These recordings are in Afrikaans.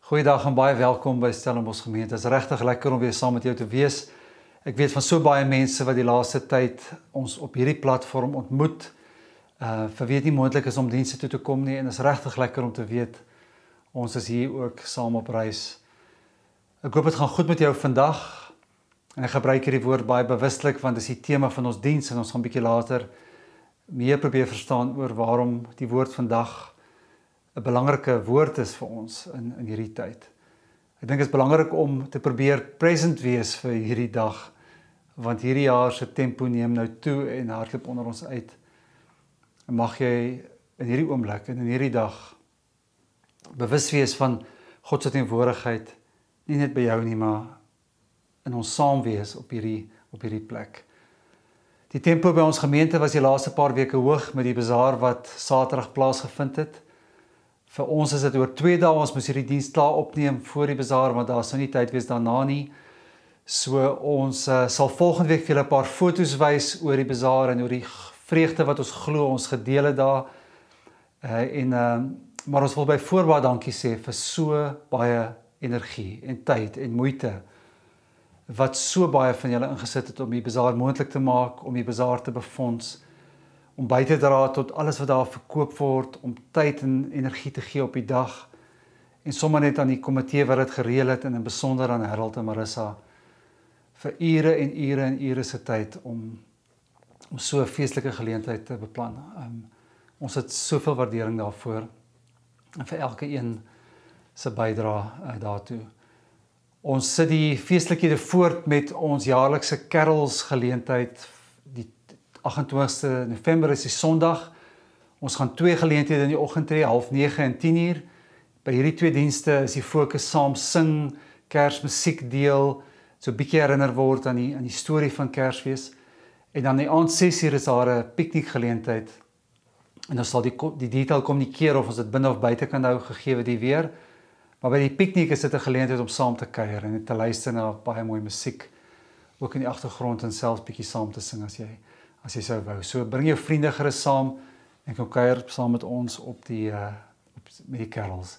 Goeiedag en baie welkom by Stellenbosch Gemeente. Dit is regtig lekker om weer saam met jou te wees. Ek weet van so baie mense wat die laaste tyd ons op hierdie platform ontmoet. Vir wie dit nie moontlik is om dienste toe te kom nie, en dit is regtig lekker om te weet ons is hier ook saam op reis. Ek hoop dit gaan goed met jou vandag. En ek gebruik hierdie woord baie bewuslik want dit is die tema van ons diens en ons gaan 'n bietjie later meer probeer verstaan oor waarom die woord vandag 'n belangrike woord is vir ons in hierdie tyd. Ek dink dit is belangrik om te probeer present wees vir hierdie dag, want hierdie jaar se tempo neem nou toe en hardloop onder ons uit. En mag jy in hierdie oomblik en in hierdie dag bewus wees van God se teenwoordigheid, nie net by jou nie, maar in ons saam wees op hierdie plek. Die tempo by ons gemeente was die laaste paar weke hoog met die bazaar wat Saterdag plaasgevind het. Vir ons is dit oor 2 dae, ons moes hierdie diens klaar opneem voor die bazaar, want daar sou nie tyd wees daarna nie. So ons sal volgende week vir julle 'n paar foto's wys oor die bazaar en oor die vreugde wat ons glo ons gedeel het daar. Maar ons wil by voorbaat dankie sê vir so baie energie en tyd en moeite wat so baie van julle ingesit het om die bazaar moontlik te maak, om die bazaar te befonds, om by te dra tot alles wat daar verkoop word, om tyd en energie te gee op die dag, en sommer net aan die komitee wat dit gereël het, en in besonder aan Harold en Marissa, vir ure en ure en ure se tyd, om so 'n feestelike geleentheid te beplan. Ons het soveel waardering daarvoor, en vir elke een se bydra daartoe. Ons sit die feestelikhede voort met ons jaarlikse carols geleentheid. Die 28ste November is die Sondag. Ons gaan 2 geleenthede in die oggend hê, 8:30 en 10:00. By hierdie 2 dienste is die fokus saam sing, Kersmusiek deel, so 'n bietjie herinner word aan die storie van Kersfees. En dan die aand 6:00 is daar 'n piknikgeleentheid. En ons sal die detail kommunikeer of ons dit binne of buite kan hou gegee die weer. Maar by die piknik is dit 'n geleentheid om saam te kuier en te luister na baie mooi musiek, ook in die agtergrond, en selfs bietjie saam te sing as jy sou wou. So bring jou vriende gerus saam en kom kuier saam met ons met die carols.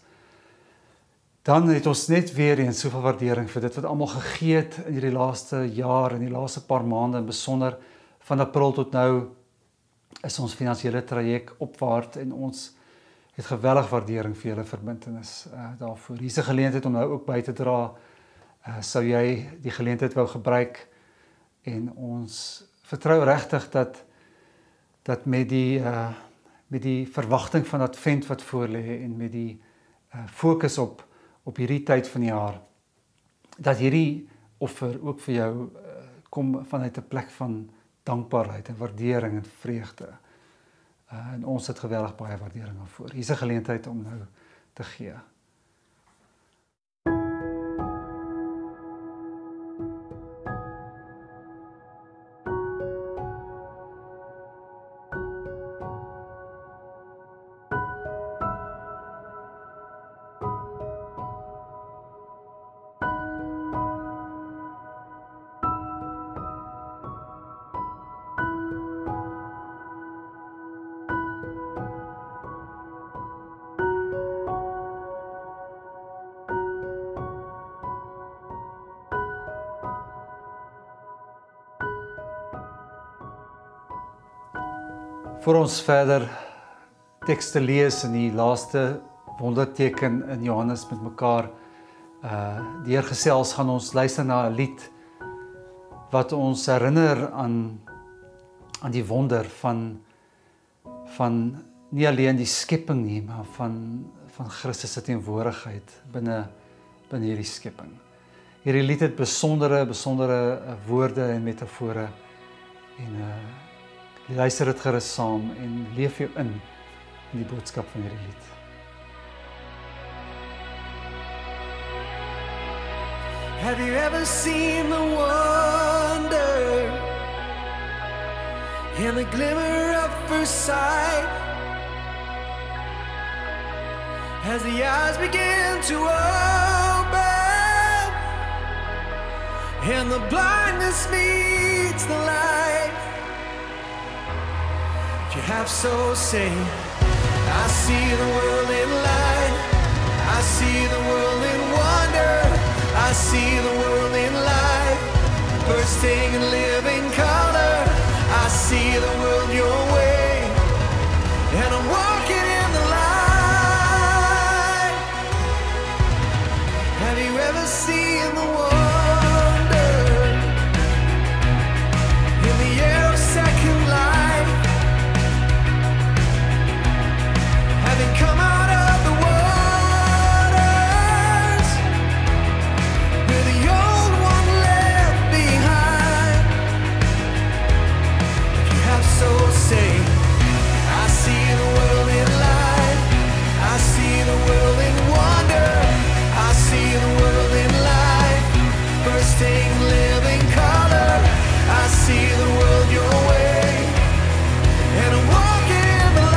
Dan het ons net weer eens soveel waardering vir dit wat almal gegee het in hierdie laaste jaar en die laaste paar maande, en besonder van April tot nou is ons finansiële traject opwaarts en ons het geweldig waardering vir julle verbintenis daarvoor. Hier is 'n geleentheid om nou ook by te dra. Sou jy die geleentheid wou gebruik, en ons vertrou regtig dat met die verwagting van Advent wat voorlê en met die fokus op hierdie tyd van die jaar, dat hierdie offer ook vir jou kom vanuit 'n plek van dankbaarheid en waardering en vreugde. En ons het geweldig baie waardering daarvoor. Hier is 'n geleentheid om nou te gee. Voor ons verder tekste lees in die laaste wonderteken in Johannes met mekaar deurgesels, gaan ons luister na 'n lied wat ons herinner aan die wonder van nie alleen die skepping nie, maar van Christus se teenwoordigheid binne hierdie skepping. Hierdie lied het besondere woorde en metafore, en luister dit gerus saam en leef jou in die boodskap van hierdie lied. Have you ever seen the wonder in the glimmer of first sight, as the eyes begin to open and the blindness meets the light? If you have so say, I see the world in light, I see the world in I see the world in light, bursting in living color. I see the world your way, and I'm walking in the light. Have you ever seen the wonder in the air of second life? Having come out of the waters, where the old one left behind. If you have souls, say, I see the world in light, I see the world in wonder, I see the world in light, bursting living color. I see the world your way, and I'm walking in the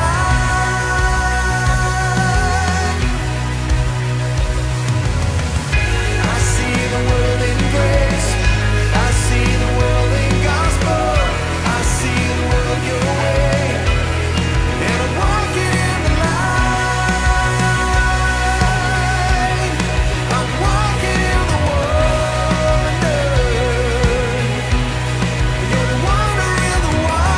light. I see the world in grace, I see the world in gospel, I see the world your way, and I'm walking in the light. I'm walking in the wonder. You're the wonder in the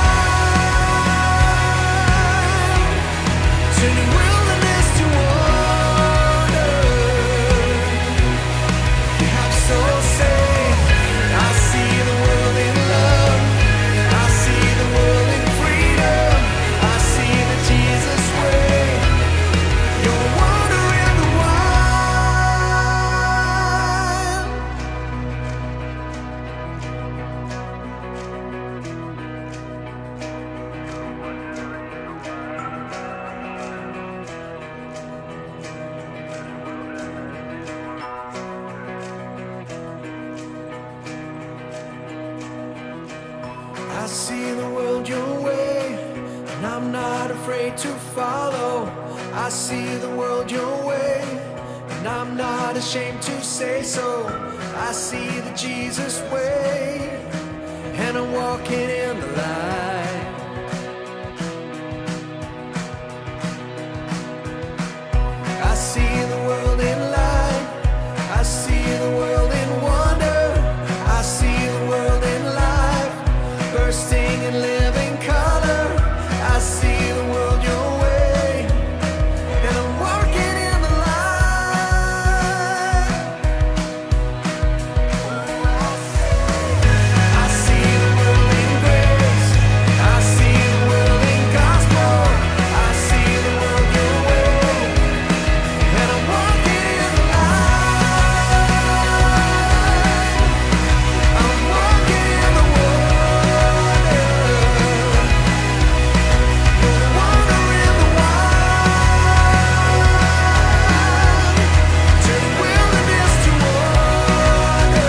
wild, turning wilderness to wonder. You have souls say, I see the world in love, I see the world in freedom, I see the Jesus way. You're the wonder in the wild. I see the world your way, and I'm not afraid to follow. I see the world your way, and I'm not ashamed to say so. I see the Jesus way, and I'm walking in the light. I see the world in light, I see the world in wonder, I see the world in life, bursting in living color. I see the world your way, and I'm walking in the light. I see the world in grace, I see the world in gospel, I see the world your way, and I'm walking in the light. I'm walking in the wonder. You're the wonder in the wild, turning wilderness to wonder.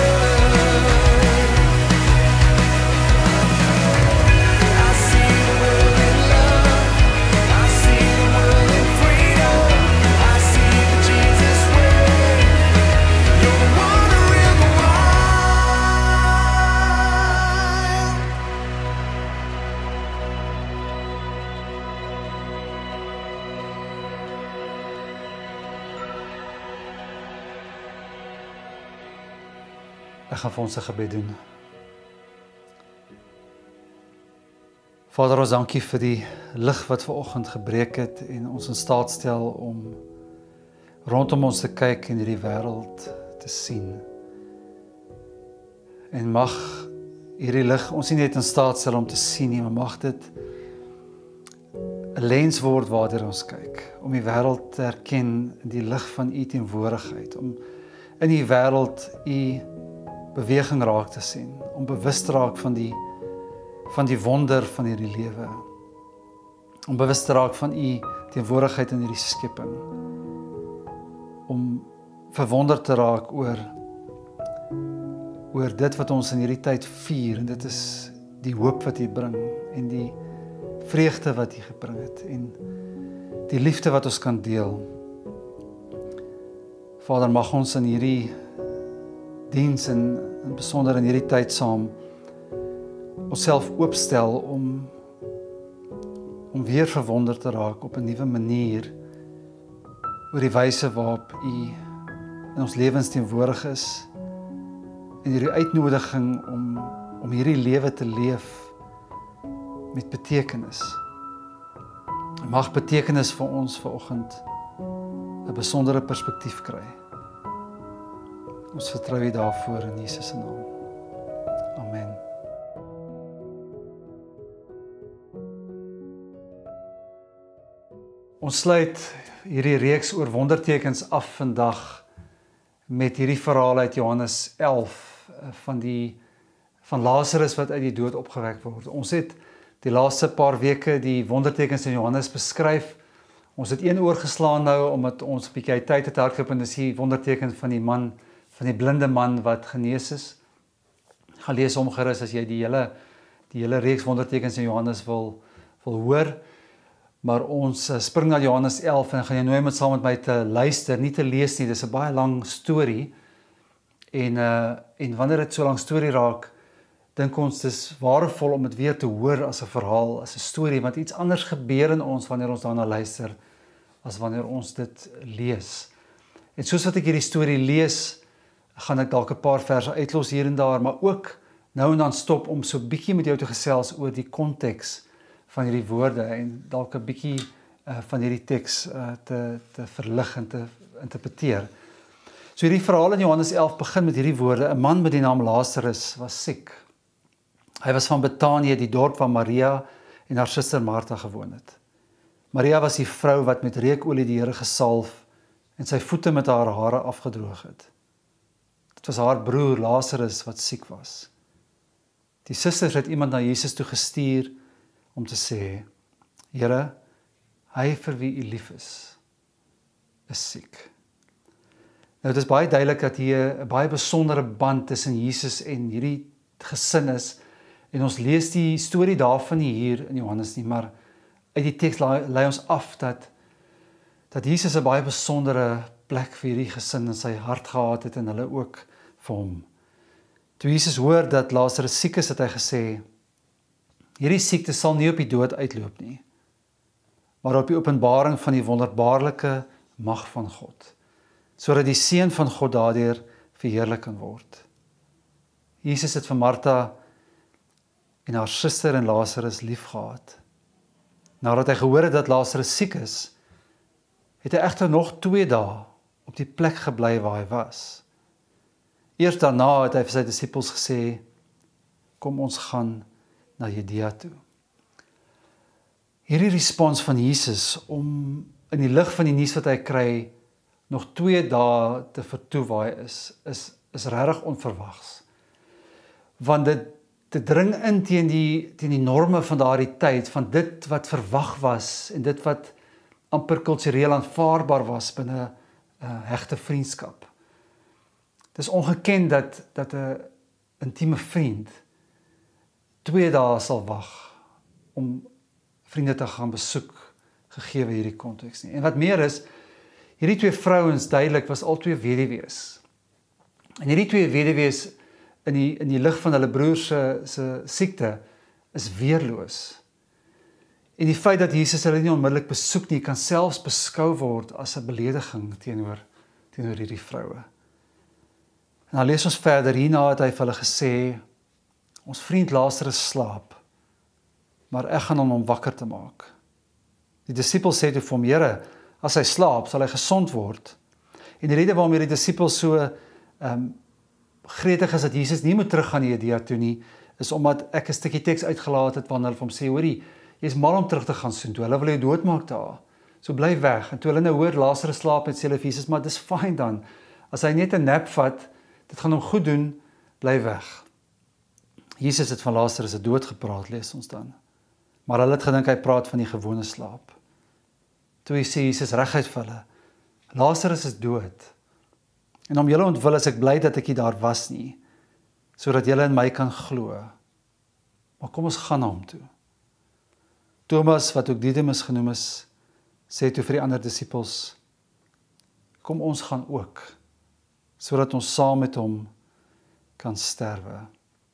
I see the world in love, I see the world in freedom, I see the Jesus way. You're the wonder in the wild. Ek gaan vir ons 'n gebed doen. Vader, ons dankie vir die lig wat vanoggend gebreek het en ons in staat stel om rondom ons te kyk en hierdie wêreld te sien. En mag hierdie lig ons nie net in staat stel om te sien nie, maar mag dit 'n lens word waardeur ons kyk, om die wêreld te erken in die lig van u teenwoordigheid, om in die wêreld u beweging raak te sien, om bewus te raak van die wonder van hierdie lewe, om bewus te raak van u teenwoordigheid in hierdie skepping, om verwonderd te raak oor dit wat ons in hierdie tyd vier, en dit is die hoop wat u bring, en die vreugde wat u gebring het, en die liefde wat ons kan deel. Vader, mag ons in hierdie diens en in besonder in hierdie tyd saam onsself oopstel om weer verwonderd te raak op 'n nuwe manier oor die wyse waarop u in ons lewens teenwoordig is en hierdie uitnodiging om hierdie lewe te leef met betekenis. Mag betekenis vir ons vanoggend 'n besondere perspektief kry. Ons vertrou U daarvoor in Jesus se naam. Amen. Ons sluit hierdie reeks oor wondertekens af vandag met hierdie verhaal uit Johannes 11 van Lazarus wat uit die dood opgewek word. Ons het die laaste paar weke die wondertekens in Johannes beskryf. Ons het een oorgeslaan nou omdat ons 'n bietjie uit tyd het hardloop en dis die wonderteken van die blinde man wat genees is. Gaan lees hom gerus as jy die hele reeks wondertekens in Johannes wil hoor. Maar ons spring na Johannes 11 en gaan jy nooi om saam met my te luister, nie te lees nie. Dis 'n baie lang storie. En wanneer dit so lank storie raak, dink ons dis waardevol om dit weer te hoor as 'n verhaal, as 'n storie, want iets anders gebeur in ons wanneer ons daarna luister as wanneer ons dit lees. En soos wat ek hierdie storie lees, gaan ek dalk 'n paar verse uitlos hier en daar, maar ook nou en dan stop om so bietjie met jou te gesels oor die konteks van hierdie woorde en dalk 'n bietjie van hierdie teks te verlig en te interpreteer. So hierdie verhaal in Johannes 11 begin met hierdie woorde: 'n man met die naam Lazarus was siek. Hy was van Betanië, die dorp waar Maria en haar suster Martha gewoon het. Maria was die vrou wat met reukolie die Here gesalf en sy voete met haar hare afgedroog het. Dit was haar broer Lazarus wat siek was. Die susters het iemand na Jesus toe gestuur om te sê: Here, hy vir wie U lief is siek. Nou dit is baie duidelik dat hier 'n baie besondere band tussen Jesus en hierdie gesin is. En ons lees die storie daarvan nie hier in Johannes nie, maar uit die teks lei ons af dat Jesus 'n baie besondere plek vir hierdie gesin in sy hart gehad het en hulle ook vir hom. Toe Jesus hoor dat Lazarus siek is, het hy gesê: hierdie siekte sal nie op die dood uitloop nie, maar op die openbaring van die wonderbaarlike mag van God, sodat die Seun van God daardeur verheerlik kan word. Jesus het vir Martha en haar suster en Lazarus liefgehad. Nadat hy gehoor het dat Lazarus siek is, het hy egter nog 2 dae op die plek gebly waar hy was. Eers daarna het hy vir sy disippels gesê: kom ons gaan na Judea toe. Hierdie respons van Jesus om in die lig van die nuus wat hy kry nog 2 dae te vertoe waar hy is regtig onverwags. Want dit dring in teen die norme van daardie tyd, van dit wat verwag was en dit wat amper kultureel aanvaarbaar was binne 'n hegte vriendskap. Dit is ongeken dat 'n intieme vriend 2 dae sal wag om vriende te gaan besoek, gegee hierdie konteks nie. En wat meer is, hierdie 2 vrouens duidelik was al 2 weduwees. En hierdie 2 weduwees in die lig van hulle broer se siekte is weerloos. En die feit dat Jesus hulle nie onmiddellik besoek nie, kan selfs beskou word as 'n belediging teenoor hierdie vroue. En dan lees ons verder, hierna het hy vir hulle gesê: ons vriend Lazarus slaap, maar ek gaan hom wakker te maak. Die disippels sê toe vir hom: Here, as hy slaap, sal hy gesond word. En die rede waarom hierdie disippels so gretig is dat Jesus nie moet teruggaan na Judea toe nie, is omdat ek 'n stukkie teks uitgelaat het wanneer hulle vir hom sê: hoorie, jy's mal om terug te gaan soheen toe, hulle wil jou doodmaak daar. So bly weg. En toe hulle nou hoor Lazarus slaap, het sê hulle vir Jesus: maar dis fyn dan. As hy net 'n nap vat, dit gaan hom goed doen, bly weg. Jesus het van Lazarus se dood gepraat, lees ons dan. Maar hulle het gedink hy praat van die gewone slaap. Toe sê Jesus reguit vir hulle: Lazarus is dood. En om julle ontwil is ek bly dat ek nie daar was nie, sodat julle in my kan glo. Maar kom ons gaan na hom toe. Thomas, wat ook Didymus genoem is, sê toe vir die ander disippels: kom ons gaan ook, sodat ons saam met hom kan sterwe.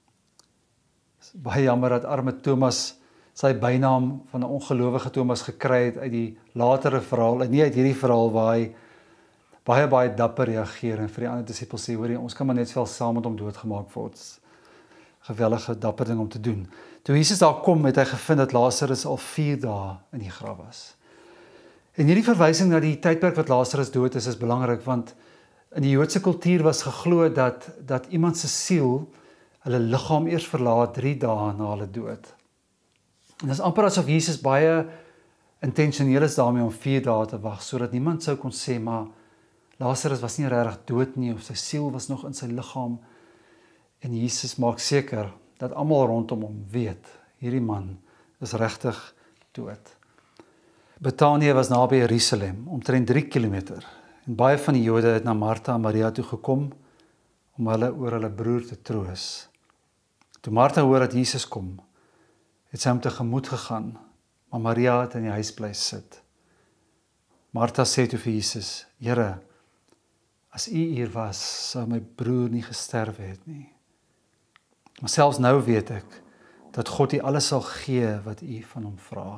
Baie jammer dat arme Thomas sy bynaam van 'n ongelowige Thomas gekry het uit die latere verhaal, en nie uit hierdie verhaal waar baie dapper reageer en vir die ander disippels sê, hoor, ons kan maar net wel saam met hom doodgemaak word. Gewellige dapper ding om te doen. Toe Jesus daar kom, het hy gevind dat Lazarus al 4 dae in die graf was. En hierdie verwysing na die tydperk wat Lazarus dood is belangrik, want in die Joodse kultuur was geglo dat iemand se siel hulle liggaam eers verlaat 3 dae na hulle dood. En dit is amper asof Jesus baie intentioneel is daarmee om 4 dae te wag, sodat niemand sou kon sê, maar Lazarus was nie regtig dood nie, of sy siel was nog in sy liggaam. En Jesus maak seker dat almal rondom hom weet, hierdie man is regtig dood. Betanië was naby Jerusalem, omtrent 3 kilometer. En baie van die Jode het na Martha en Maria toe gekom om hulle oor hulle broer te troos. Toe Martha hoor dat Jesus kom, het sy hom tegemoet gegaan, maar Maria het in die huis bly sit. Martha sê toe vir Jesus, Here, as U hier was, sou my broer nie gesterf het nie. Maar selfs nou weet ek, dat God U alles sal gee wat U van hom vra.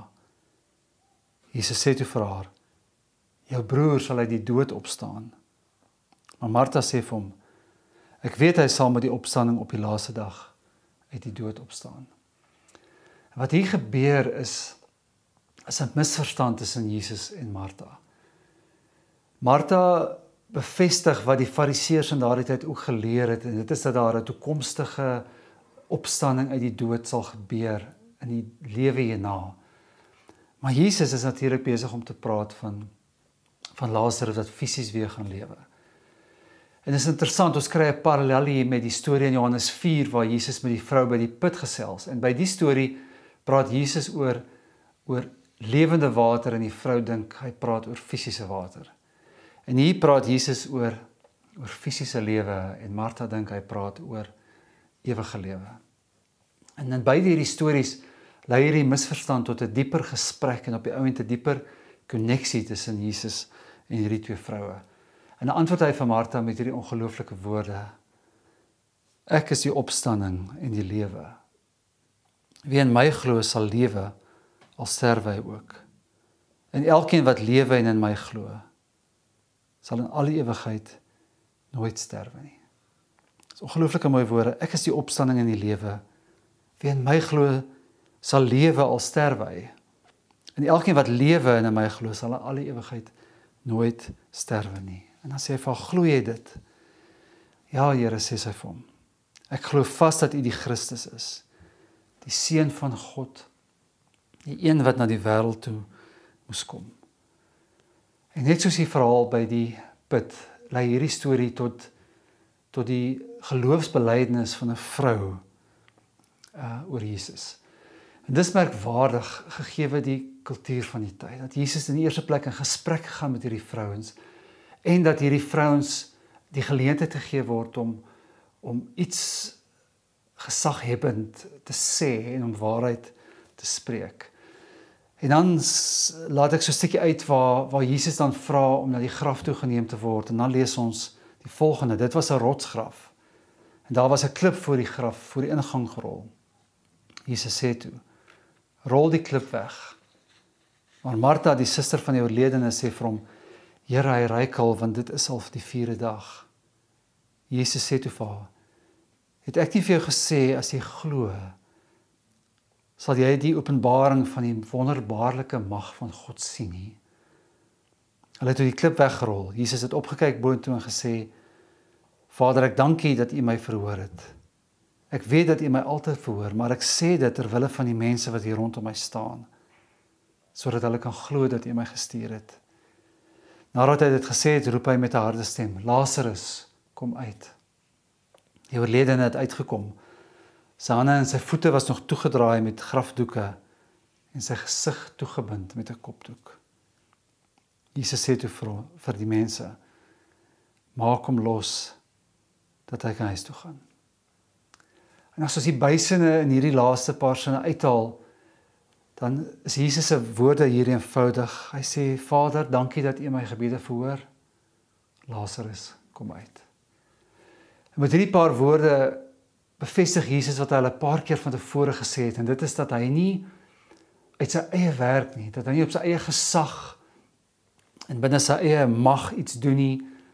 Jesus sê toe vir haar, jou broer sal uit die dood opstaan. Maar Martha sê vir hom, ek weet hy sal met die opstanding op die laaste dag uit die dood opstaan. En wat hier gebeur is 'n misverstand tussen Jesus en Martha. Martha bevestig wat die fariseërs in daardie tyd ook geleer het, en dit is dat daar 'n toekomstige opstanding uit die dood sal gebeur in die lewe hierna. Maar Jesus is natuurlik besig om te praat van Lazarus wat fisies weer gaan lewe. En dit is interessant, ons kry 'n parallel hier met die storie in Johannes 4 waar Jesus met die vrou by die put gesels. En by die storie praat Jesus oor lewende water en die vrou dink hy praat oor fisiese water. En hier praat Jesus oor fisiese lewe en Martha dink hy praat oor ewige lewe. En in beide hierdie stories lei hierdie misverstand tot 'n dieper gesprek en op die ou end 'n dieper koneksie tussen Jesus en hierdie twee vroue. En dan antwoord hy vir Martha met hierdie ongelooflike woorde: Ek is die opstanding en die lewe. Wie in my glo sal lewe, al sterwe hy ook. En elkeen wat lewe en in my glo, sal in alle ewigheid nooit sterwe nie. Dit is ongelooflike mooi woorde. Ek is die opstanding en die lewe. Wie in my glo sal lewe al sterwe hy. En elkeen wat lewe en in my glo sal in alle ewigheid nooit sterwe nie. En dan sê hy vir haar, glo jy dit? Ja, Here, sê sy vir hom. Ek glo vas dat U die Christus is, die Seun van God, die een wat na die wêreld toe moes kom. En net soos die verhaal by die put, lei hierdie storie tot die geloofsbelydenis van 'n vrou oor Jesus. En dis merkwaardig gegee die kultuur van die tyd, dat Jesus in die eerste plek in gesprek gegaan met hierdie vrouens, en dat hierdie vrouens die geleentheid gegee word om iets gesaghebend te sê en om waarheid te spreek. En dan laat ek so 'n stukkie uit waar Jesus dan vra om na die graf toe geneem te word, en dan lees ons die volgende: dit was 'n rotsgraf, en daar was 'n klip voor die graf, voor die ingang gerol. Jesus sê toe, rol die klip weg. Maar Martha, die suster van die oorledene, sê vir hom, Here, hy ruik al, want dit is al die 4de dag. Jesus sê toe vir haar, het ek nie vir jou gesê, as jy glo, sal jy die openbaring van die wonderbaarlike mag van God sien nie. Hulle het toe die klip weggerol. Jesus het opgekyk boontoe en gesê, Vader, ek dank U dat U my verhoor het. Ek weet dat U my altyd verhoor, maar ek sê dit ter wille van die mense wat hier rondom my staan, sodat hulle kan glo dat U my gestuur het. Nadat hy dit gesê het, roep hy met 'n harde stem, Lazarus, kom uit. Die oorledene het uitgekom. Sy hande en sy voete was nog toegedraai met grafdoeke en sy gesig toegebind met 'n kopdoek. Jesus sê toe vir die mense, maak hom los, dat hy kan huis toe gaan. En as ons die bysinne in hierdie laaste paar sinne uithaal, dan is Jesus se woorde hier eenvoudig. Hy sê, Vader, dankie dat U my gebede verhoor. Lazarus, kom uit. En met hierdie paar woorde bevestig Jesus wat hy al 'n paar keer van tevore gesê het, en dit is dat hy nie uit sy eie werk nie, dat hy nie op sy eie gesag en binne sy eie mag iets doen nie,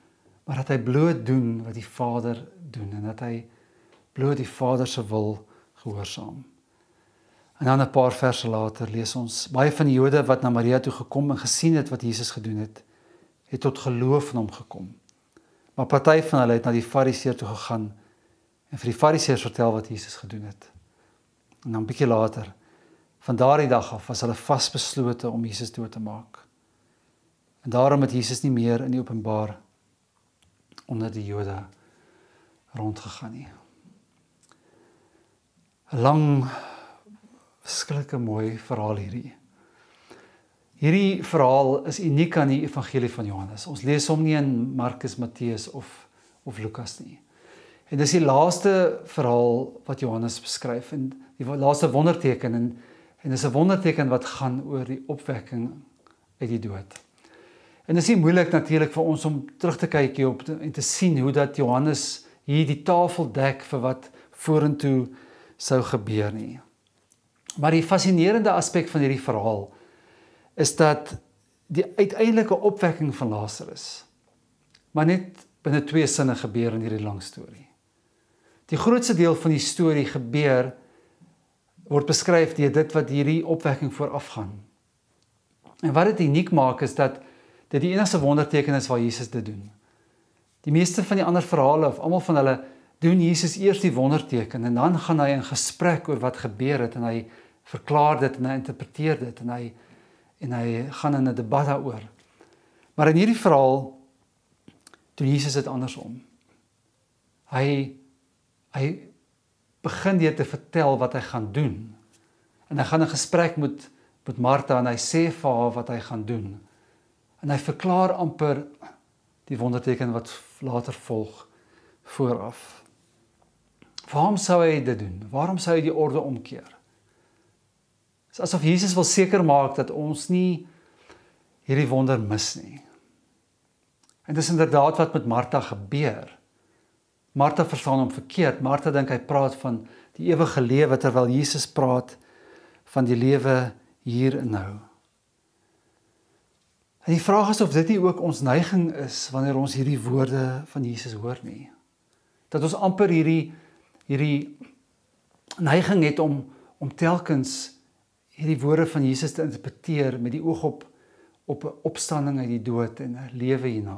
maar dat hy bloot doen wat die Vader doen en dat hy bloot die Vader se wil gehoorsaam. En dan 'n paar verse later lees ons, baie van die Jode wat na Maria toe gekom en gesien het wat Jesus gedoen het, het tot geloof in hom gekom. Maar party van hulle het na die Fariseër toe gegaan en vir die Fariseërs vertel wat Jesus gedoen het. En dan 'n bietjie later, van daardie dag af, was hulle vasbeslote om Jesus dood te maak. En daarom het Jesus nie meer in die openbaar onder die Jode rondgegaan nie. 'n Lang, verskillike mooi verhaal hierdie. Hierdie verhaal is uniek aan die evangelie van Johannes. Ons lees hom nie in Markus, Matteus of Lukas nie. En dis die laaste verhaal wat Johannes beskryf en die laaste wonderteken en dis 'n wonderteken wat gaan oor die opwekking uit die dood. En dit is nie moeilik natuurlik vir ons om terug te kyk hierop en te sien hoe dat Johannes hier die tafel dek vir wat vorentoe sou gebeur nie. Maar die fascinerende aspek van hierdie verhaal is dat die uiteindelike opwekking van Lazarus maar net binne 2 sinne gebeur in hierdie lang storie. Die grootste deel van die storie word beskryf deur dit wat hierdie opwekking voorafgaan. En wat dit uniek maak is dat dit die enigste wonderteken is waar Jesus dit doen. Die meeste van die ander verhale of almal van hulle doen Jesus eers die wonderteken en dan gaan hy in gesprek oor wat gebeur het en hy verklaar dit en hy interpreteer dit en hy gaan in 'n debat daaroor. Maar in hierdie verhaal doen Jesus dit andersom. Hy begin deur te vertel wat hy gaan doen. En hy gaan 'n gesprek met Martha en hy sê vir haar wat hy gaan doen. En hy verklaar amper die wonderteken wat later volg vooraf. Waarom sou hy dit doen? Waarom sou hy die orde omkeer? Dit is asof Jesus wil seker maak dat ons nie hierdie wonder mis nie. En dis inderdaad wat met Martha gebeur. Martha verstaan hom verkeerd. Martha dink hy praat van die ewige lewe terwyl Jesus praat van die lewe hier en nou. En die vraag is of dit nie ook ons neiging is wanneer ons hierdie woorde van Jesus hoor nie. Dat ons amper hierdie neiging het om telkens hierdie woorde van Jesus te interpreteer met die oog op 'n opstanding uit die dood en 'n lewe hierna.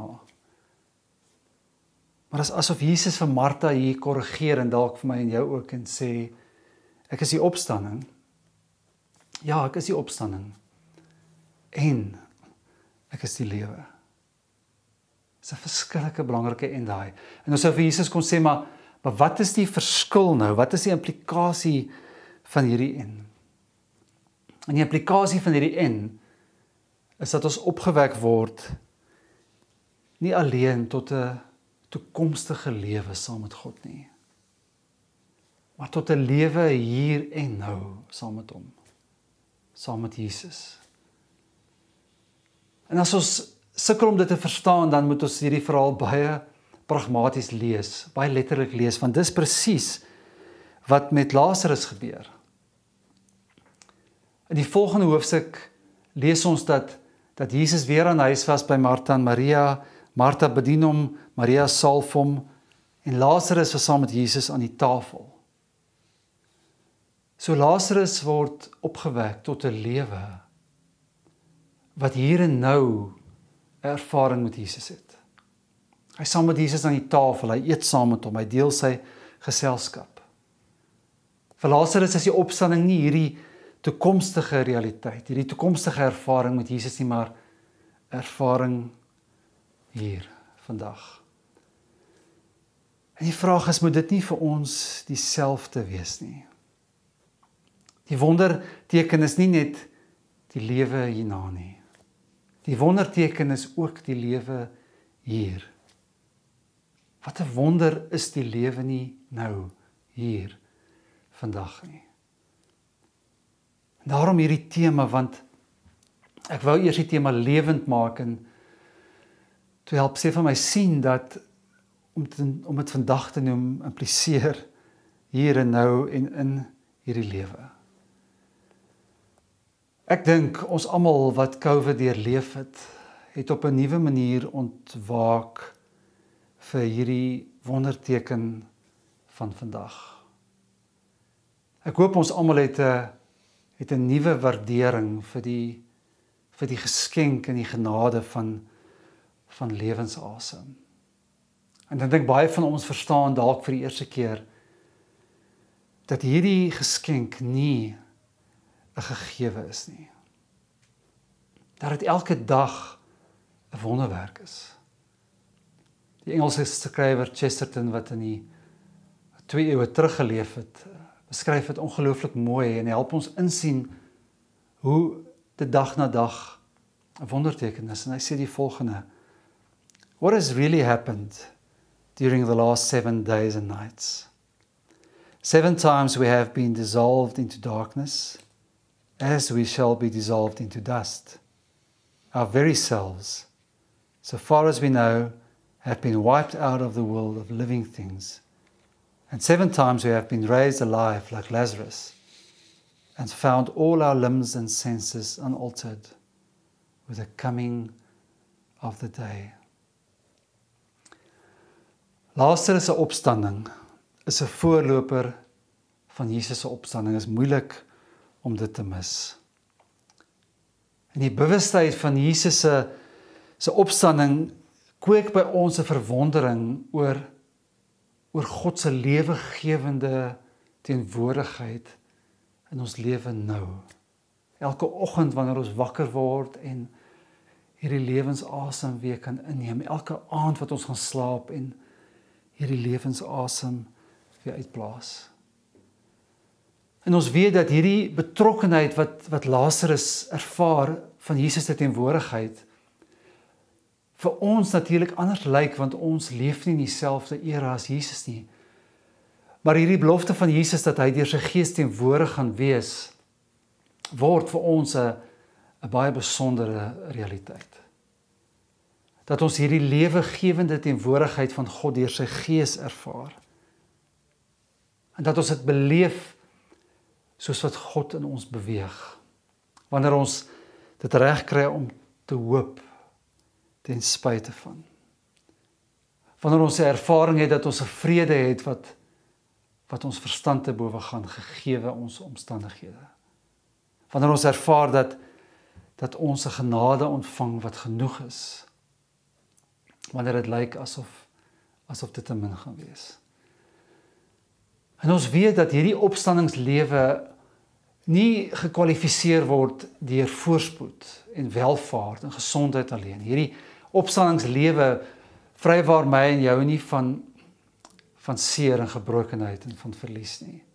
Maar dit is asof Jesus vir Martha hier korrigeer en dalk vir my en jou ook en sê, ek is die opstanding. Ja, ek is die opstanding. En ek is die lewe. Dit is 'n verskillike belangrike en daai. En ons sou vir Jesus kon sê, maar wat is die verskil nou? Wat is die implikasie van hierdie en? En die implikasie van hierdie en is dat ons opgewek word nie alleen tot 'n toekomstige lewe saam met God nie, maar tot 'n lewe hier en nou saam met hom, saam met Jesus. En as ons sukkel om dit te verstaan, dan moet ons hierdie verhaal baie pragmaties lees, baie letterlik lees, want dis presies wat met Lazarus gebeur. In die volgende hoofstuk lees ons dat Jesus weer aan huis was by Martha en Maria. Martha bedien hom, Maria salf hom en Lazarus was saam met Jesus aan die tafel. So Lazarus word opgewek tot 'n lewe wat hier en nou 'n ervaring met Jesus het. Hy saam met Jesus aan die tafel, hy eet saam met hom, hy deel sy geselskap. Vir Lazarus is die opstanding nie hierdie toekomstige realiteit, hierdie toekomstige ervaring met Jesus nie, maar ervaring hier, vandag. En die vraag is, moet dit nie vir ons dieselfde wees nie? Die wonderteken is nie net die lewe hierna nie. Die wonderteken is ook die lewe hier. Wat 'n wonder is die lewe nie nou, hier, vandag nie. En daarom hierdie tema, want ek wou eers die tema lewend maak en toe help sê van my sien dat om dit vandag te noem impliseer hier en nou en in hierdie lewe. Ek dink ons almal wat COVID deurleef het op 'n nuwe manier ontwaak vir hierdie wonderteken van vandag. Ek hoop ons almal het 'n nuwe waardering vir die geskenk en die genade van lewensasem. En ek dink baie van ons verstaan dalk vir die eerste keer dat hierdie geskenk nie 'n gegewe is nie. Dat dit elke dag 'n wonderwerk is. Die Engelse skrywer Chesterton wat in die 2 eeue terug geleef het, beskryf dit ongelooflik mooi en help ons insien hoe dit dag na dag 'n wonderteken is. En hy sê die volgende: What has really happened during the last 7 days and nights? 7 times we have been dissolved into darkness, as we shall be dissolved into dust. Our very selves, so far as we know, have been wiped out of the world of living things. And 7 times we have been raised alive like Lazarus, and found all our limbs and senses unaltered with the coming of the day. Lazarus' opstanding is 'n voorloper van Jesus se opstanding. Is moeilik om dit te mis. En die bewustheid van Jesus se opstanding kweek by ons 'n verwondering oor God se lewegewende teenwoordigheid in ons lewe nou. Elke oggend wanneer ons wakker word en hierdie lewensasem weer kan inneem, elke aand wat ons gaan slaap en hierdie lewensasem weer uitblaas. En ons weet dat hierdie betrokkenheid wat Lazarus ervaar van Jesus se teenwoordigheid vir ons natuurlik anders lyk, want ons leef nie in dieselfde era as Jesus nie. Maar hierdie belofte van Jesus dat hy deur sy Gees teenwoordig gaan wees, word vir ons 'n baie besondere realiteit. Dat ons hierdie lewegewende teenwoordigheid van God deur sy Gees ervaar. En dat ons dit beleef soos wat God in ons beweeg. Wanneer ons dit reg kry om te hoop ten spyte van. Wanneer ons 'n ervaring het dat ons 'n vrede het wat ons verstand te bowe gaan gegeewe ons omstandighede. Wanneer ons ervaar dat ons 'n genade ontvang wat genoeg is. Wanneer dit lyk asof dit te min gaan wees. En ons weet dat hierdie opstandingslewe nie gekwalifiseer word deur voorspoed en welvaart en gesondheid alleen. Hierdie opstandingslewe vrywaar my en jou nie van seer en gebrokenheid en van verlies nie.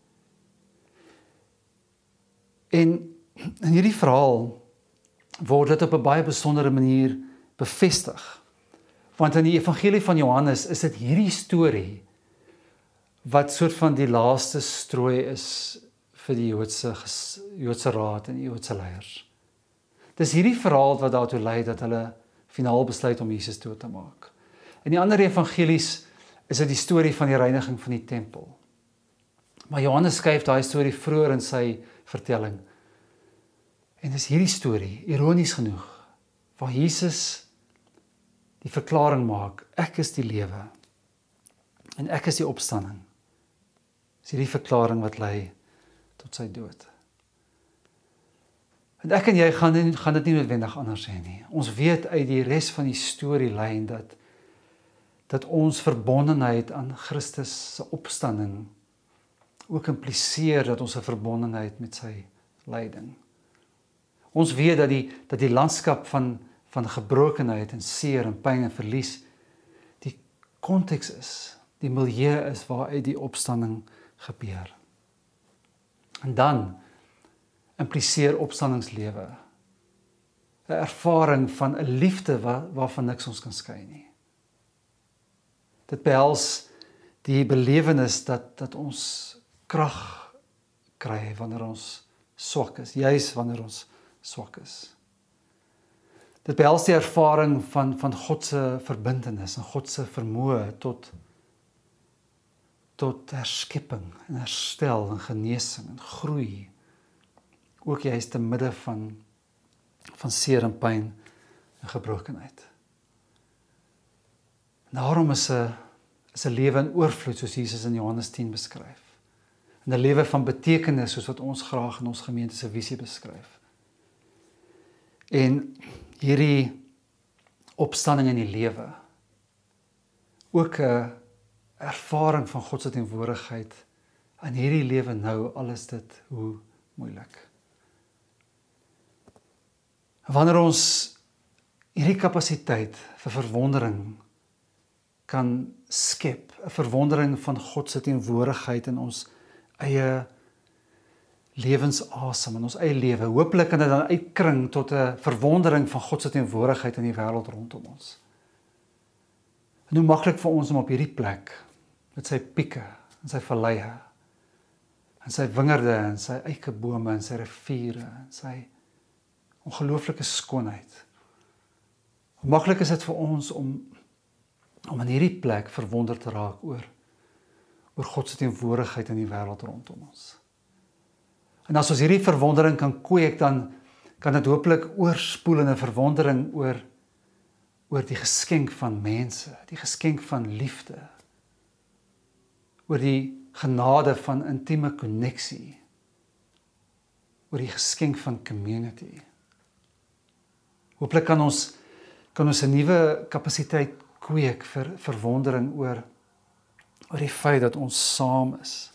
En in hierdie verhaal word dit op 'n baie besondere manier bevestig. Want in die evangelie van Johannes is dit hierdie storie wat soort van die laaste strooi is vir die Joodse raad en die Joodse leiers. Dis hierdie verhaal wat daartoe lei dat hulle finaal besluit om Jesus dood te maak. In die ander evangelies is dit die storie van die reiniging van die tempel. Maar Johannes skryf daai storie vroeër in sy vertelling. En dis hierdie storie, ironies genoeg, waar Jesus die verklaring maak, ek is die lewe en ek is die opstanding. Dis hierdie verklaring wat lei tot sy dood. En ek en jy gaan dit nie noodwendig anders hê nie. Ons weet uit die res van die storielyn dat ons verbondenheid aan Christus se opstanding ook impliseer dat ons 'n verbondenheid met sy lyding. Ons weet dat die landskap van gebrokenheid en seer en pyn en verlies die konteks is, die milieu is waaruit die opstanding gebeur. En dan impliseer opstandingslewe 'n ervaring van 'n liefde waarvan niks ons kan skei nie. Dit behels die belewenis dat ons krag kry wanneer ons swak is, juis wanneer ons swak is. Dit behels die ervaring van God se verbintenis en God se vermoë tot herskepping en herstel en genesing en groei. Ook juist te midde van seer en pyn en gebrokenheid. Daarom is 'n is 'n lewe in oorvloed soos Jesus in Johannes 10 beskryf. En 'n lewe van betekenis soos wat ons graag in ons gemeente se visie beskryf. En hierdie opstanding in die lewe, ook 'n ervaring van God se teenwoordigheid in hierdie lewe nou, al is dit hoe moeilik. Wanneer ons hierdie kapasiteit vir verwondering kan skep, 'n verwondering van God se teenwoordigheid in ons eie lewensasem, in ons eie lewe, hopelik kan dit dan uitkring tot 'n verwondering van God se teenwoordigheid in die wêreld rondom ons. En hoe maklik vir ons om op hierdie plek, met sy pieke, en sy valleie, en sy wingerde, en sy eikebome, en sy riviere, en sy ongelooflike skoonheid. Hoe maklik is dit vir ons om in hierdie plek verwonderd te raak oor God se teenwoordigheid in die wêreld rondom ons. En as ons hierdie verwondering kan kweek, dan kan dit hopelik oorspoel in 'n verwondering oor die geskenk van mense, die geskenk van liefde, oor die genade van intieme koneksie, oor die geskenk van community. Hopelik kan ons 'n nuwe kapasiteit kweek vir verwondering oor die feit dat ons saam is.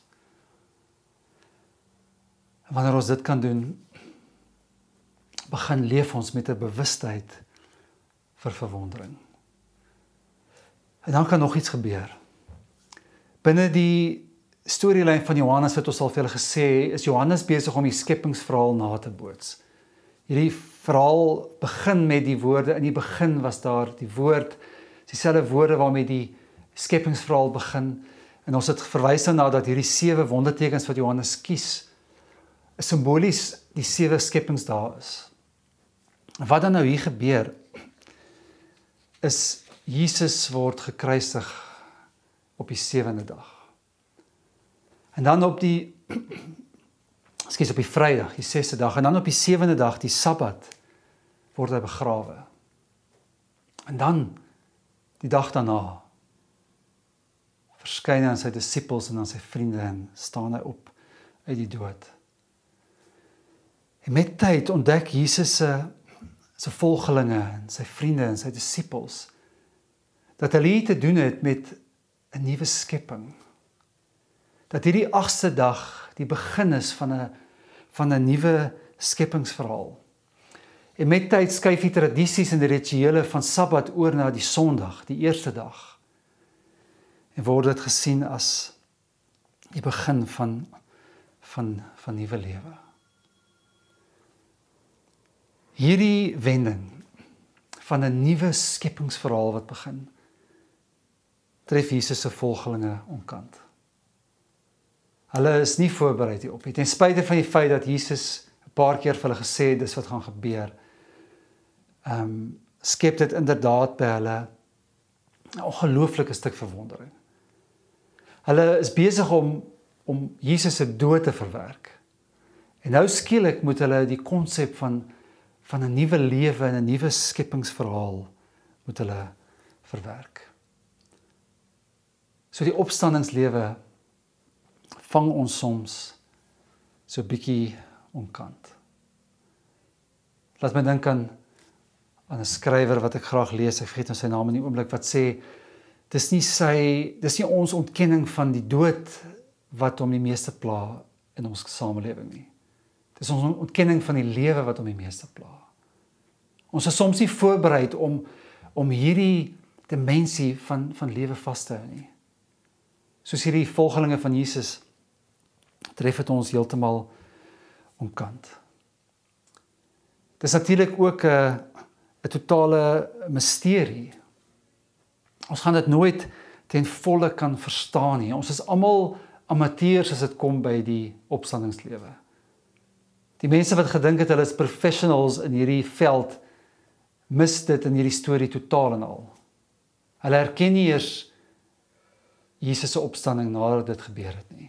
En wanneer ons dit kan doen, begin leef ons met 'n bewustheid vir verwondering. En dan kan nog iets gebeur. Binne die storielyn van Johannes wat ons al vir julle gesê, is Johannes besig om die skepingsverhaal na te boots. Hierdie verhaal begin met die woorde, in die begin was daar die woord, dieselfde woorde waarmee die skepingsverhaal begin, en ons het verwys daarna dat hierdie 7 wondertekens wat Johannes kies, simbolies die 7 skepingsdae is. En wat dan nou hier gebeur, is Jesus word gekruisig op die 7de dag. En dan op die Vrydag, die 6de dag, en dan op die 7de dag, die Sabbat, word hy begrawe. En dan, die dag daarna, verskyn hy aan sy disippels en aan sy vriende en staan hy op uit die dood. En met tyd ontdek Jesus se volgelinge en sy vriende en sy disippels dat hulle hier te doen het met 'n nuwe skepping. Dat hierdie 8ste dag die begin is van 'n nuwe skepingsverhaal. En met tyd skuif die tradisies en die rituele van Sabbat oor na die Sondag, die eerste dag. En word dit gesien as die begin van nuwe lewe. Hierdie wending van 'n nuwe skepingsverhaal wat begin, tref Jesus se volgelinge onkant. Hulle is nie voorberei hierop nie. Ten spyte van die feit dat Jesus 'n paar keer vir hulle gesê het dis wat gaan gebeur, skep dit inderdaad by hulle 'n ongelooflike stuk verwondering. Hulle is besig om Jesus se dood te verwerk. En nou skielik moet hulle die konsep van 'n nuwe lewe en 'n nuwe skepingsverhaal moet hulle verwerk. So die opstandingslewe vang ons soms so bietjie onkant. Laat my dink aan 'n skrywer wat ek graag lees, ek vergeet nou sy naam in die oomblik, wat sê, dis nie ons ontkenning van die dood wat hom die meeste pla in ons samelewing nie. Dis ons ontkenning van die lewe wat hom die meeste pla. Ons is soms nie voorberei om hierdie dimensie van lewe vas te hou nie. Soos hierdie volgelinge van Jesus tref dit ons heeltemal onkant. Dis natuurlik ook 'n totale misterie. Ons gaan dit nooit ten volle kan verstaan nie. Ons is almal amateurs as dit kom by die opstandingslewe. Die mense wat gedink het hulle is professionals in hierdie veld, mis dit in hierdie storie totaal en al. Hulle herken nie eers Jesus se opstanding nadat dit gebeur het nie.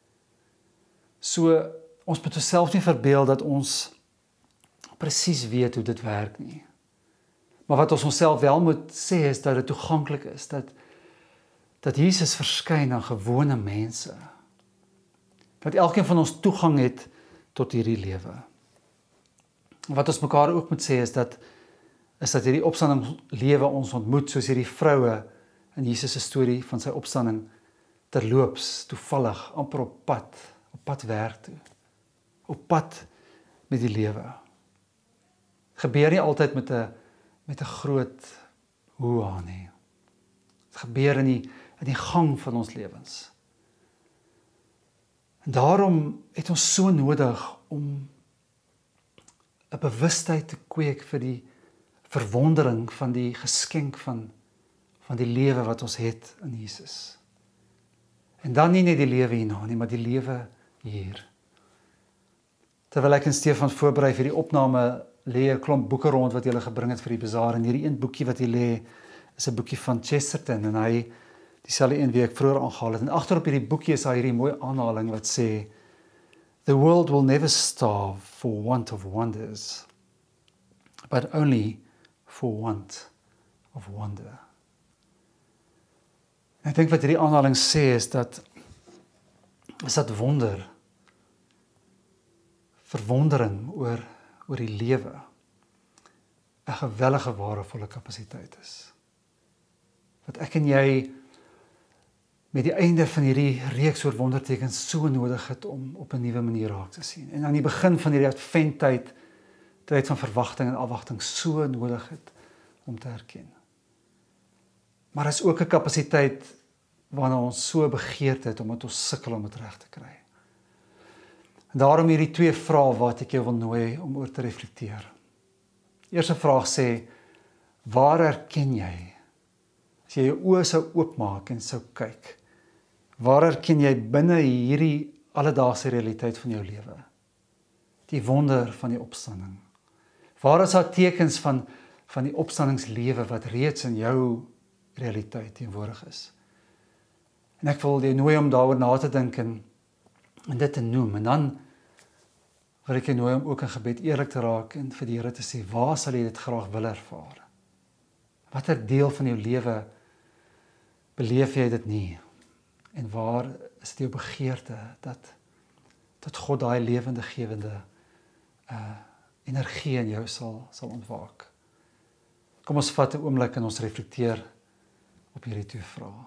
So, ons moet onsself nie verbeel dat ons presies weet hoe dit werk nie. Maar wat ons onsself wel moet sê is dat dit toeganklik is, dat Jesus verskyn aan gewone mense. Dat elkeen van ons toegang het tot hierdie lewe. Wat ons mekaar ook moet sê is dat hierdie opstanding lewe ons ontmoet, soos hierdie vroue in Jesus se storie van sy opstanding, terloops, toevallig, amper op pad werk toe, op pad met die lewe. Gebeur nie altyd met 'n groot hoeha nie. Dit gebeur in die gang van ons lewens. En daarom het ons so nodig om 'n bewustheid te kweek vir die verwondering van die geskenk van die lewe wat ons het in Jesus. En dan nie net die lewe hierna nie, maar die lewe hier. Terwyl ek en Stefan voorberei vir die opname, lê 'n klomp boeke rond wat jy gebring het vir die bazaar, en hierdie een boekie wat hier lê, is 'n boekie van Chesterton, en hy, dieselfde een wie ek vroeër aangehaal het, en agterop hierdie boekie is daar hierdie mooi aanhaling wat sê, "The world will never starve for want of wonders, but only for want of wonder." En ek dink wat hierdie aanhaling sê is dat wonder, verwondering oor die lewe 'n gewellige waardevolle kapasiteit is. Wat ek en jy met die einde van hierdie reeks oor wondertekens so nodig het om op 'n nuwe manier raak te sien. En aan die begin van hierdie adventtyd, tyd van verwagting en afwagting, so nodig het om te herken. Maar is ook 'n kapasiteit waarna ons so begeerd het, omdat ons sukkel om dit reg te kry. En daarom hierdie 2 vrae wat ek jou wil nooi om oor te reflekteer. Die eerste vraag sê, waar herken jy? As jy jou oë sou oopmaak en sou kyk, waar herken jy binne hierdie alledaagse realiteit van jou lewe? Die wonder van die opstanding. Waar is daar tekens van die opstandingslewe wat reeds in jou realiteit teenwoordig is? En ek wil jou nooi om daaroor na te dink en dit te noem. En dan wil ek jou nooi om ook in gebed eerlik te raak en vir die Here te sê, waar sal jy dit graag wil ervaar? Watter deel van jou lewe beleef jy dit nie? En waar is dit jou begeerte dat God daai lewende gewende energie in jou sal ontwaak? Kom ons vat 'n oomblik en ons reflekteer op hierdie 2 vrae.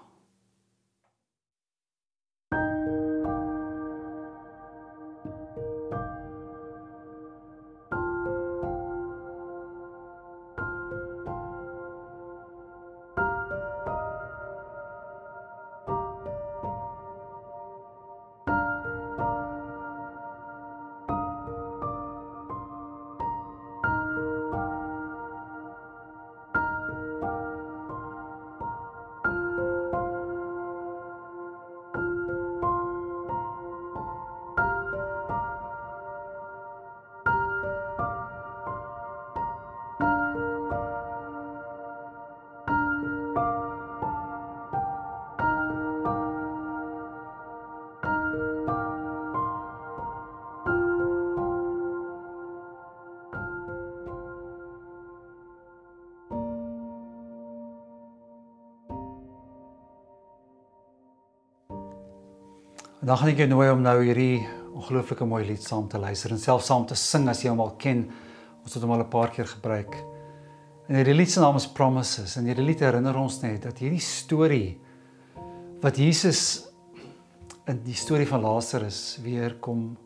En dan gaan ek jou nooi om nou hierdie ongelooflike mooi lied saam te luister en self saam te sing as jy hom al ken. Ons het hom al 'n paar keer gebruik. En hierdie lied se naam is Promises. En hierdie lied herinner ons net dat hierdie storie wat Jesus in die storie van Lazarus weer kom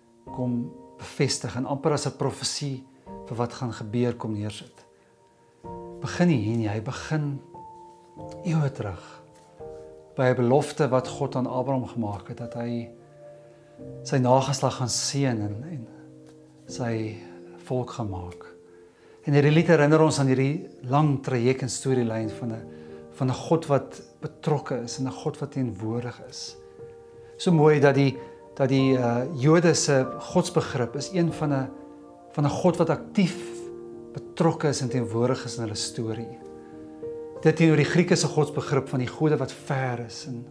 bevestig en amper as 'n profesie vir wat gaan gebeur kom neersit. Begin hier nie, hy begin eeue terug by 'n belofte wat God aan Abraham gemaak het, dat hy sy nageslag gaan seën en sy volk gaan maak. En hierdie lied herinner ons aan hierdie lang traject en storielyn van 'n God wat betrokke is en 'n God wat teenwoordig is. So mooi dat die Jode se godsbegrip is een van 'n God wat aktief betrokke is en teenwoordig is in hulle storie. Dit teenoor die Grieke se godsbegrip van die gode wat ver is en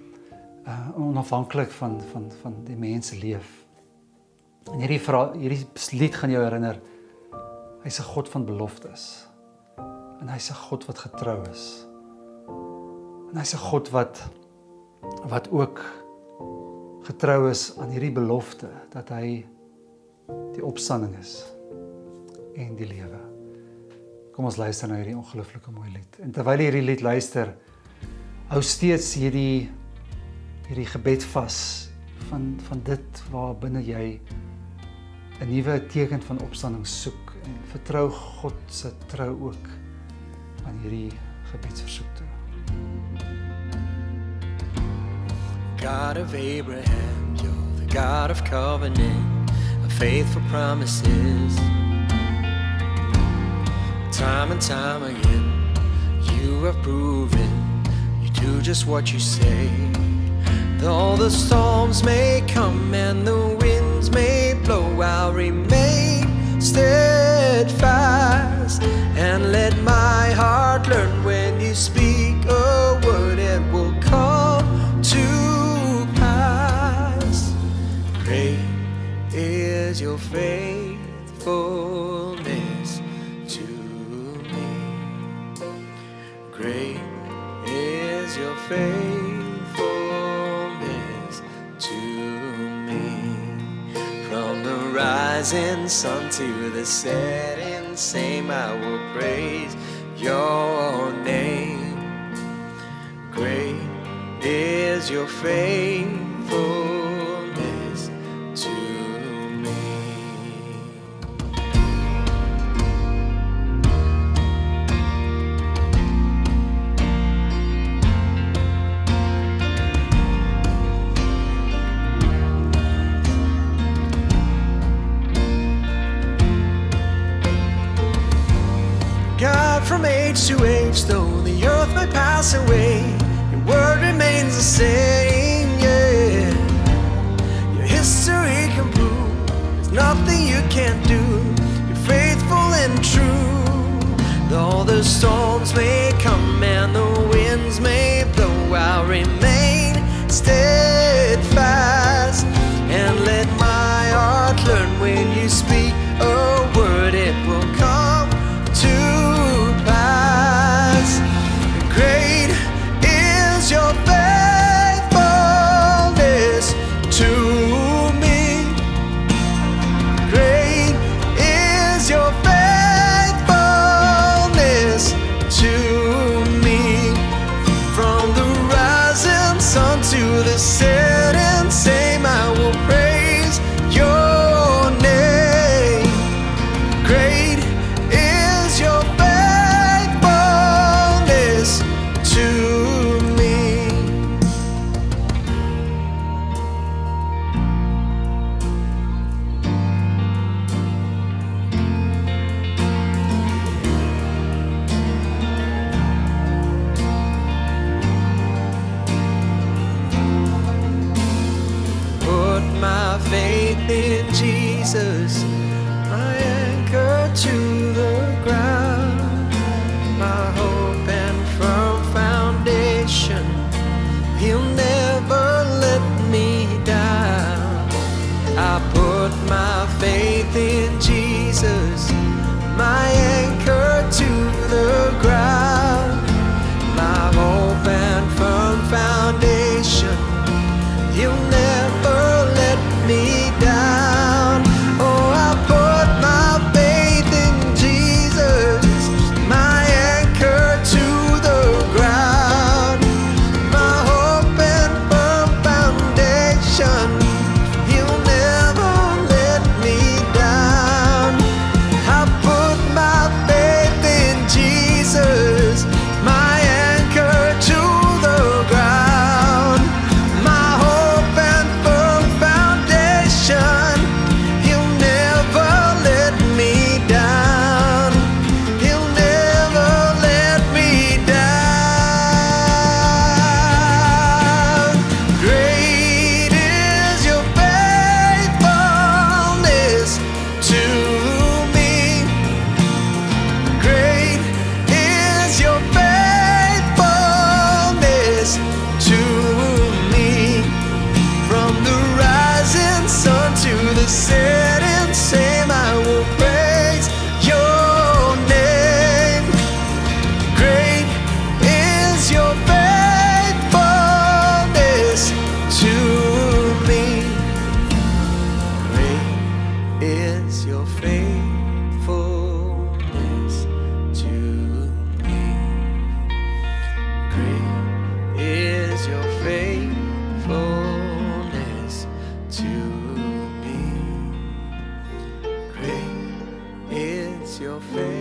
onafhanklik van die mense leef. En hierdie lied gaan jou herinner, hy's 'n God van beloftes. En hy's 'n God wat getrou is. En hy's 'n God wat ook getrou is aan hierdie belofte dat hy die opstanding is en die lewe. Kom ons luister na hierdie ongelooflike mooi lied. En terwyl jy hierdie lied luister, hou steeds hierdie gebed vas van dit waar binne jy 'n nuwe teken van opstanding soek en vertrou God se trou ook aan hierdie gebedsversoek toe. God of Abraham, you're the God of covenant, of faithful promises. Time and time again, you have proven you do just what you say. Though the storms may come and the winds may blow, I'll remain steadfast and let my heart learn when you speak a word, it will come to pass. Great is your faithfulness to me. Great is your faithfulness to me. From the rising sun to the setting same, I will praise your name. Great is your faithfulness to me. God, from age to age, though the earth may pass away, your word remains the same, yeah. Your history can prove there's nothing you can't do. You're faithful and true. Though the storms may come and the winds may blow, I'll remain steadfast and let my heart learn when you speak a word, it will come to pass. Great is your faithfulness to me. Great is your faithfulness to me. From the rising sun to the setting same, I will praise your name. Great is your faithfulness to me. Put my faith in Jesus, my anchor to the ground, my hope and firm foundation. He'll never let me down. I put my faith in Jesus, my anchor to the ground, my hope and firm foundation. He'll never let me down. Oh, I put my faith in Jesus, my anchor to the ground, my hope and firm foundation. He'll never let me down. I put my faith in Jesus, my anchor to the ground, my hope and firm foundation. He'll never let me down. He'll never let me down. Great is your faithfulness to me. Great is your faithfulness to me. From the rising sun to the setting same, I will praise your name. Great is your faithfulness is your faithfulness to me. Great is your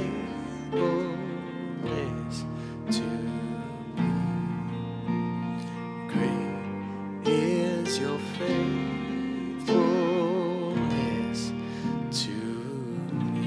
faithfulness to me. Great is your faithfulness to me.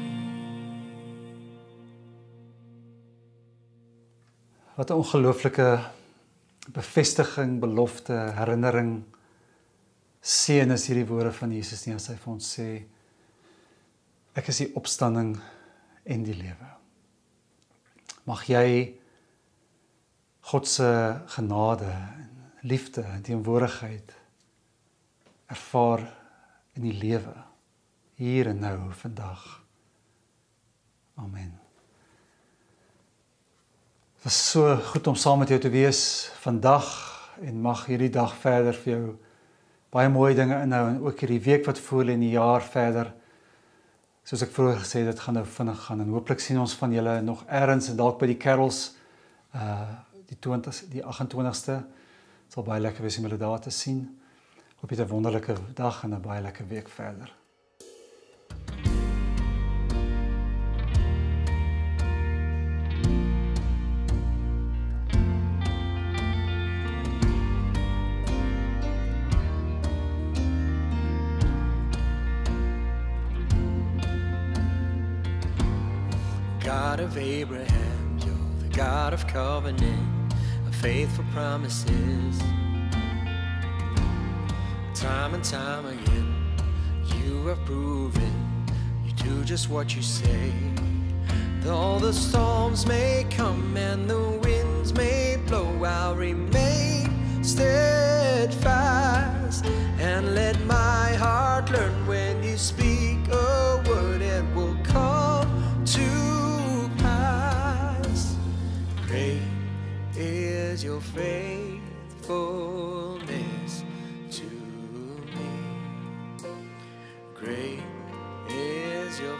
Wat 'n ongelooflike bevestiging, belofte, herinnering, seën is hierdie woorde van Jesus nie as hy vir ons sê, ek is die opstanding en die lewe. Mag jy God se genade en liefde en teenwoordigheid ervaar in die lewe, hier en nou, vandag. Amen. Het was so goed om saam met jou te wees vandag en mag hierdie dag verder vir jou baie mooie dinge inhou en ook hierdie week wat voor lê en die jaar verder. Soos ek vroeër gesê het, dit gaan nou vinnig gaan en hopelik sien ons van julle nog ergens en dalk by die carols die 28ste. Het sal baie lekker wees om julle daar te sien. Hoop jy 'n wonderlike dag en 'n baie lekker week verder. God of Abraham, you're the God of covenant, of faithful promises. Time and time again, you have proven you do just what you say. Though the storms may come and the winds may blow, I'll remain steadfast and let my heart learn when you speak a word, it will come to pass. Great is your faithfulness to me. Great is your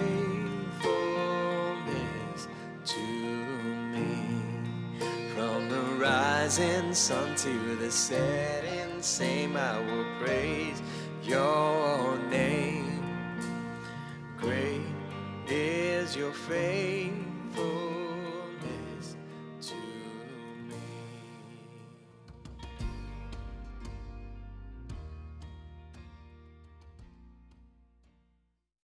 faithfulness to me. From the rising sun to the setting same, I will praise your name. Great is your faithfulness